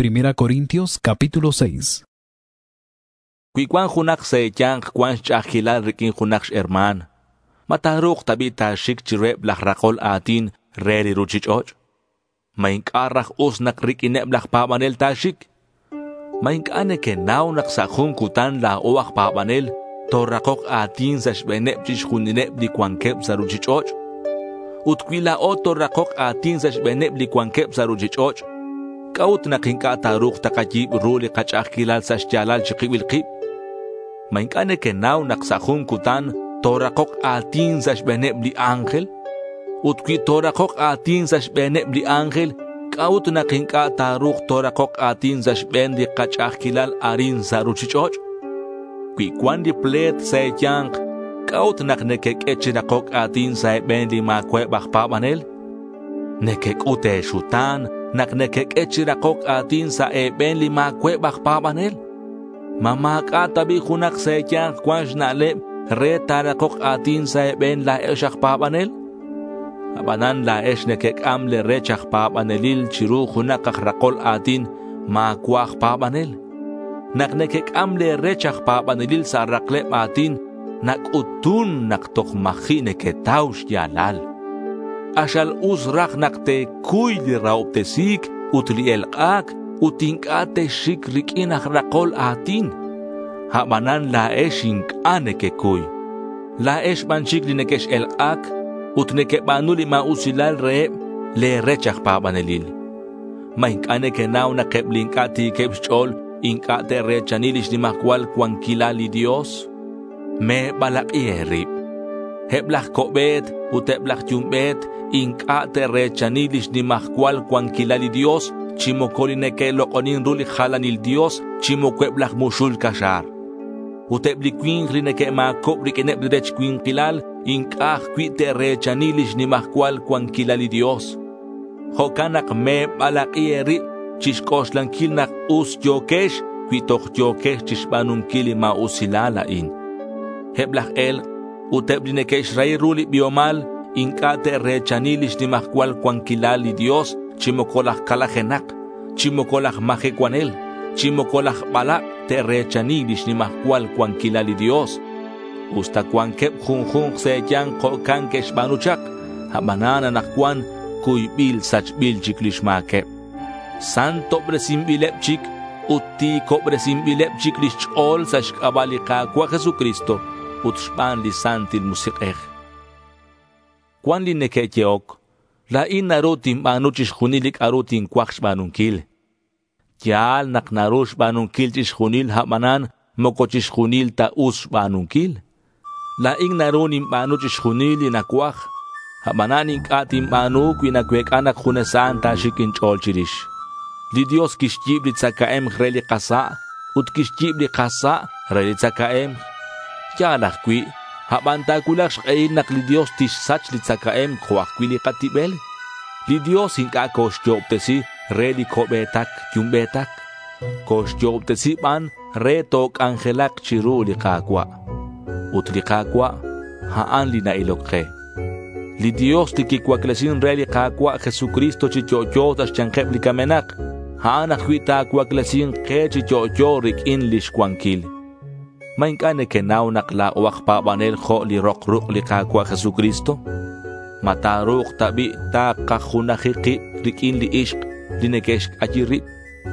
Primera Corintios capítulo 6. Cuicuan junak se yang cuan chahilal rikin junak herman. Mataruk tabi tashik chireb lach rakol atin reri ruchich och. Maink arrach usnak rikineb lach pabanel tashik. Maink ane ke naunak sa kutan la oak pabanel torrakok atin sa shbeneb chish hunineb di kwankeb sa ruchich och. Utkwila o torrakok atin sa shbeneb di kwankeb sa ruchich och. Kaut na kinka taruk takajib ruli kachakilal sa sjalal chikibil kib. Mainkane ke naunak sa kutan torakok atin sa shbeneb di angel. Utkwi torakok atin sa shbeneb di angel. Kaut na kinka taruk torakok atin sa shben di kachakilal arin sa ruchichoch. Kwi kwan di plet sa yang. Kaut nak nekek echinakok atin sa ben di makwe bakpabanel. Nekek ute shutan. Naknekek echirakok atin sa ben li makwe bakpabanel. Mamaka tabi kunak sa yang kwanj na lep re tarakok atin sa ben la eshak pabanel. Abanan la esh nekek amle rechak pabanelil chiru kunak rakol atin makwak pabanel. Naknekek amle rechak pabanelil sa raklep atin nakutun naktok mahi neketaush yalal. Ashal uzrak nakte kuy li rauptesik utli elqak utinkate shik rikinak rakol atin. Habanan la eshink aneke kuy. La esh banshik li nekesh elqak utneke banuli ma usilal re le rechak pabanelil. Maink aneke naw na keblinkati kebchol inkate rechanilish ni makwal kwankilali Dios. Me balak ierip. Heblach kobet uteblach yumbet inkate rechanilish ni makwal kwankilali Dios. Chimokolineke lokonin ruli halanil Dios. Chimokueblach mushul kashar. Utebli queen rineke ma kopri kenebli rech queen kilal inkah quite rechanilish ni makwal kwankilali Dios. Hokanak me balak ierip chishkosh lankilnak us yokesh quitoch yokesh chishbanum kili ma usilala in. Heblach el uteblineke Israel ruli biomal inkate rechanilish ni makwal kwankilali Dios chimokolach kalajenak chimokolach majekwanel chimokolach balak te rechanilish ni makwal kwankilali Dios usta kwankep junjun se yang kokankesh banuchak habanana nakwan kuybil sachbil chiklishmakep santo bresim bilepchik uti kobresim bilepchik lichol sashkabalika kwa Jesucristo utshpan li santil musiqej. Kwan li nekeyeok, la in narutin banuchish junilik arutin kwaksh banunkil. Yal nak narush banunkil chish junil habanan mokochish junil ta us banunkil. La in narunin banuchish junil inakwak, habanan inkatin banuk inakwek anak junesan ta shikin cholchirish. Li Dios kishtib li tzakaem reli kasa, ut kishtib li kasa reli tzakaem. Yalach kui, habanta kulak shkain nak li Dios tish sach li tzakaem kwak kui li katibel. Li Dios inka kosh jobtesi re li kobetak yumbetak. Kosh jobtesi ban re tok angelak chiru li kakwa. Ut li kakwa, haan li na ilokhe. Li Dios tikikwaklesin re li kakwa Jesucristo chichocho tas chankep li kamenak. Haan akwita kwaklesin ke chichocho rik in lish kwankil. Mainkane ke naunak la wakpabanel ho li rokruk li kakwa Jesucristo. Mataruk tabi ta kahunahiki rikin li ishq li nekesh ajirit.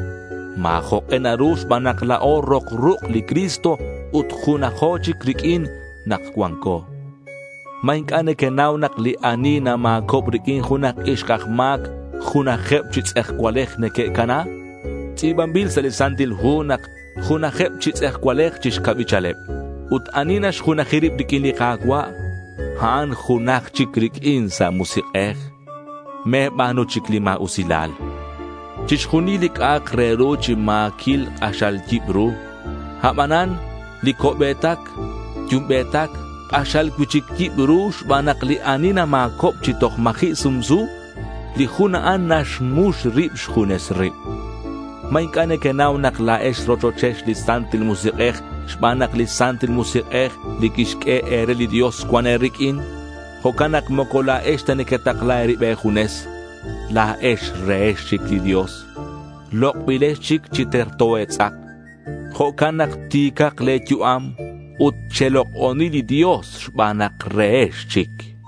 Maho enarush banak la o rokruk li Cristo ut hunahochik rikin nakwanko. Mainkane ke naunak li anina makop rikin hunak ishkahmak hunahep chits ekwalech neke kana. Tibambil salisantil hunak Junajeb chits kwalech chish kabichalep. Ut aninash junajirip dikin li kakwa. Haan junaj chikrik insa musiqech. Me banu chiklima usilal. Chish junilik akrero chimakil ashal jibru. Habanan likobetak, jumbetak, ashal kuchik jibrush banak li anina makop chitok mahi sumzu. Li junaan nash mush ripsh junes rip. Mainkane ke naunak la esh rochochesh li santil musiqej, shbanak li santil musiqej, li kishke ere li Dios kwan erikin. Hokanak moko la esh teniketak la eribe junes, la esh reesh chik li Dios. Lokbile chik chitertoetzak. Jokanak tikak le yuam. Ut chelok onili Dios banak reesh chik.